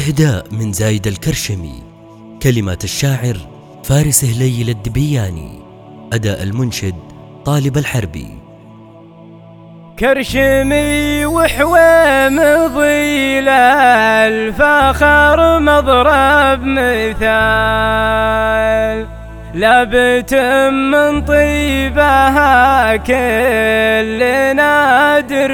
إهداء من زايد الكرشمي. كلمات الشاعر فارس هليل الدبياني. أداء المنشد طالب الحربي. كرشمي وحويم ضيل الفخر مضرب مثال، لابت من طيبها كل نادر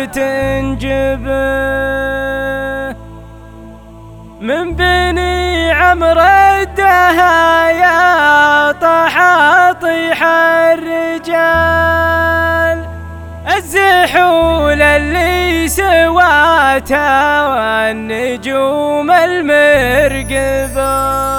تنجبه، من بني عمرو الدهايا طاح طيح الرجال، الزحول اللي سواتها والنجوم المرقبة.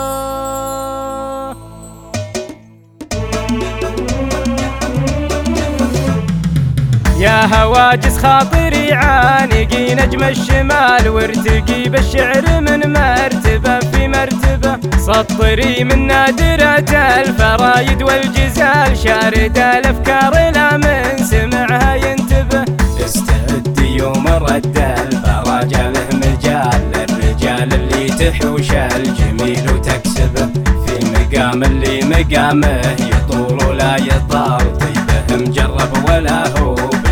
يا هواجس خاطري عانقي نجم الشمال، وارتقي بالشعر من مرتبة في مرتبة، سطري من نادرة الفرايد والجزال، شارد الأفكار لا من سمعها ينتبه، استعدي يوم رد الفراج له مجال، للرجال اللي تحوش الجميل وتكسبه، في مقام اللي مقامه يطول ولا يطال، طيبه مجرب ولا هو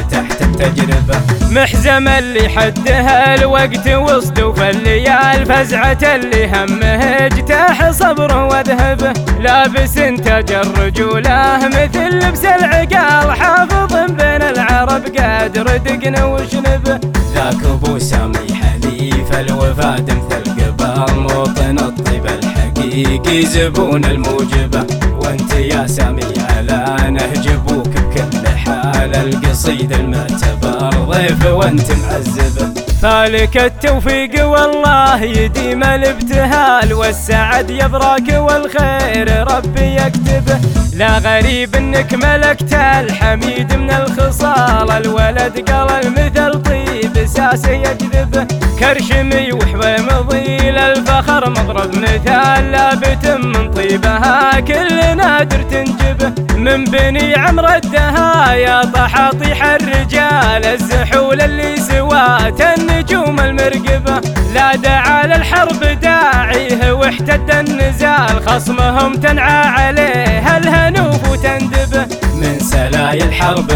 تجربة، محزم اللي حدها الوقت وصده فالليال، فزعة اللي همه اجتاح صبره وذهبه، لابس تاج الرجولة مثل لبس العقال، حافظ بين العرب قادر دقن وشنبه، ذاك ابو سامي حليف الوفاد مثل قبال، موطن الطيب الحقيقي زبون الموجبة، وانت يا سامي على نهج ابوك بكل حال، القصيد المعتبر ضيف وانت معذبه، فالك التوفيق والله يديم الابتهال، والسعد يبراك والخير ربي يكتبه، لا غريب انك ملكت الحميد من الخصال، الولد قال المثل طيب ساسه يجذبه، كرشمي وحويم ضيل الفخر مضرب مثال، لابت من طيبها كل نادر تنجبه، من بني عمرو الدهايا طاح طيح الرجال، الزحول اللي سوات النجوم المرقبة، لا داعى للحرب داعيه واحتد النزال، خصمهم تنعى عليه الهنوف وتندبه، من سلاي الحرب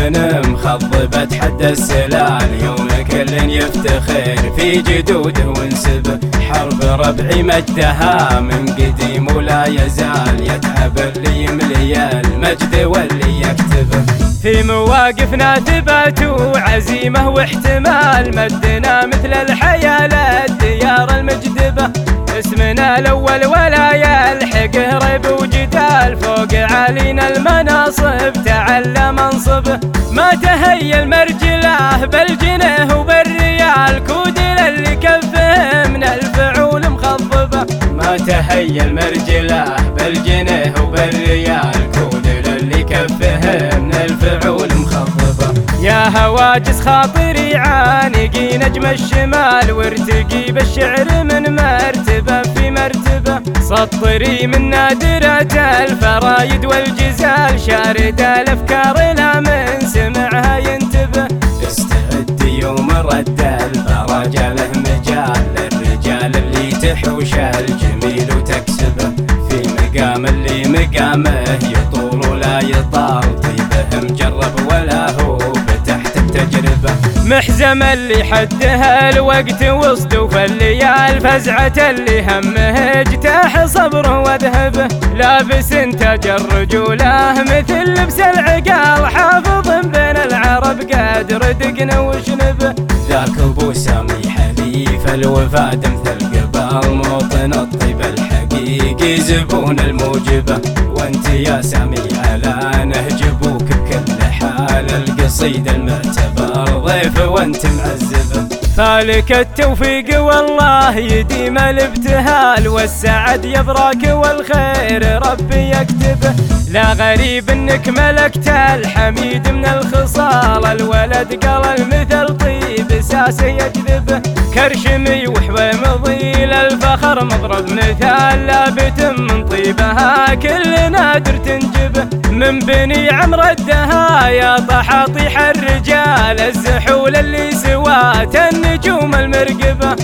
مخضبت حد السلال، يوم كل يفتخر في جدوده ونسبه، حرب ربعي مجدها من قديم ولا يزال، يتعب اللي يملي المجد واللي يكتبه، في مواقفنا ثبات وعزيمة واحتمال، مدنا مثل الحياة للديار المجدبة، اسمنا الأول ولا يلحق ريب وجدال، فوق علينا المناصب تعلى منصبه، ما تهيا المرجله بالجنيه وبالريال، كود للي كفه من الفعول مخضبه، ما تهيا المرجله بالجنيه وبالريال، كود للي كفه من الفعول مخضبه، يا هواجس خاطري عانقي نجم الشمال، وارتقي بالشعر من مرتبة في مرتبة، سطري من نادرة الفرايد والجزال، شارد الأفكار لا من سمعها ينتبه، استعدي يوم رد الفراج له مجال، للرجال اللي تحوش الجميل وتكسبه، في مقام اللي مقامه يطول ولا يطال، طيبه مجرب ولا هو تحت التجربة، محزم اللي حدها الوقت وصده فالليال، فزعة اللي همه اجتاح صبره وذهبه، لابس تاج الرجولة مثل لبس العقال، حافظ بين العرب قادر دقن وشنبه، ذاك ابو سامي حليف الوفاد مثل قبال، موطن الطيب الحقيقي زبون الموجبة، وانت يا سامي على نهج ابوك بكل حال، القصيد المعتبر ضيف وانت معذبه، فالك التوفيق والله يديم الابتهال، والسعد يبراك والخير ربي يكتبه، لا غريب انك ملكت الحميد من الخصال، الولد قال المثل طيب ساسه يجذبه، كرشمي وحويم ضيل الفخر مضرب مثال، لابت من طيبها كل نادر تنجبه، من بني عمرو الدهايا طاح طيح الرجال، الزحول اللي سوات النجوم المرقبة.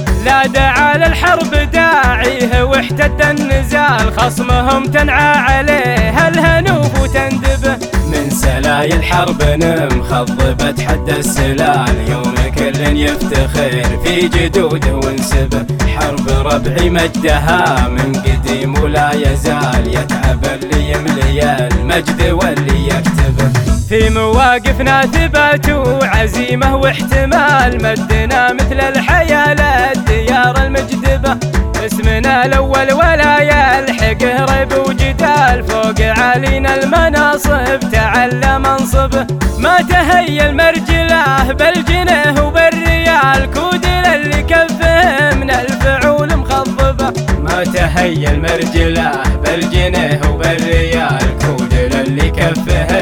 لا داعى للحرب داعيه واحتد النزال، خصمهم تنعى عليه الهنوب وتندبه. من سلايا الحرب مخضبت حد السلال، يوم كل يفتخر في جدوده ونسبه. حرب ربعي مجدها من قديم ولا يزال، يتعب اللي يملي المجد واللي يكتبه. في مواقفنا ثبات وعزيمة واحتمال، مدنا مثل الحياة للديار المجدبة. اسمنا الأول ولا يلحق ريب وجدال، فوق علينا المناصب تعلى منصبه. ما تهيا المرجله بالجنيه وبالريال، كود للي كفه من الفعول مخضبه. ما تهيا المرجله بالجنيه وبالريال، كود للي كفه